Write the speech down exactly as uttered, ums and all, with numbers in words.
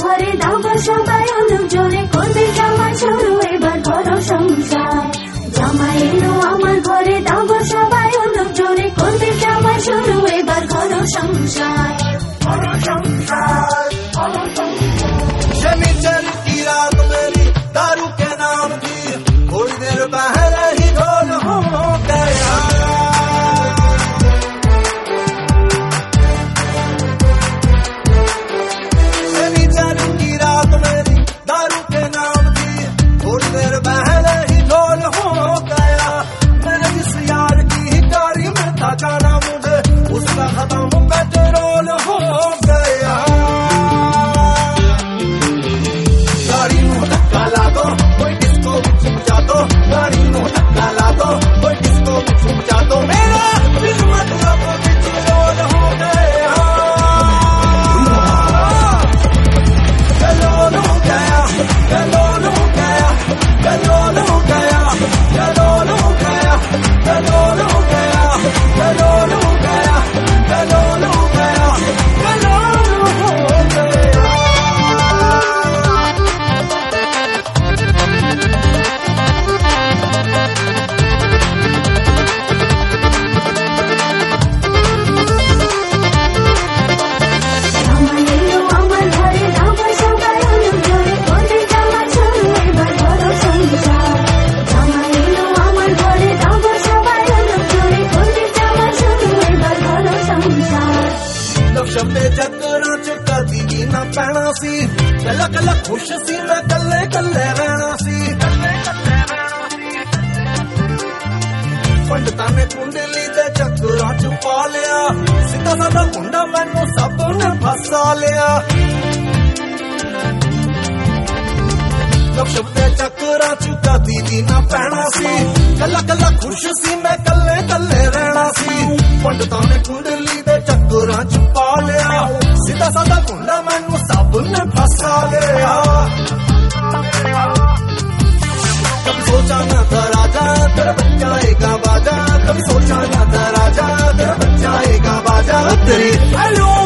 ঘরে দাও গো সবাই অনুক জোরে করবে জামাই শুরু এবার করো সংসার। জামাই এলো আমার ঘরে দাও গো সবাই অনুক জোরে করবে জামাই শুরু এবার করো সংসার। शनिचर की रात मेरी दारू के नाम की थोड़ी देर पहले ही ढोल हो गया। शनिचर की रात मेरी दारू के नाम की थोड़ी देर पहले ही ढोल हो गया। मैंने जिस यार की गाड़ी में था जाना मुझे उसका खत्म पेट्रोल हो गया। गाड़ी नो धक्का ला दो कोई डिस्को में छुप जा दो, गाड़ी नो धक्का ला दो कोई डिस्को में छुप जा दो। मेरा दिल मतलब बिचौल हो गया, गलोल हो गया, गलोल हो गया, गलोल हो गया, गलोल हो गया, गलोल हो गया, गलोल हो गया, गलोल हो गया, गलोल हो गया। জামাই এলো আমার ঘরে দাও গো সবাই অনুক জোরে করবে জামাই শুরু এবার করো সংসার। জামাই এলো আমার ঘরে দাও গো সবাই অনুক জোরে করবে জামাই শুরু এবার করো সংসার। लक्ष्य पे चक्करा चुका दी ना पैना सी, कला कला खुश सी मैं कल्ले कल्ले रहना सी। पंडिता ने कुंडली दे चक्करा च पा लिया, सीधा साधा मुंडा मैनू सब ने फसा लिया। लक्ष्य पे चक्करा चुका दी ना पैना सी, कला कला खुश सी मैं कल्ले कल्ले रहना सी। पंडिता ने कुंडली दे चक्करा च पा लिया, सीधा साधा मुंडा मैनू सब ने फसा लिया। कभी सोचा न था राजा तेरा बच्चा आएगा बाजा, कभी सोचा न था राजा तेरा बच्चा आएगा बाजा। तेरी हेलो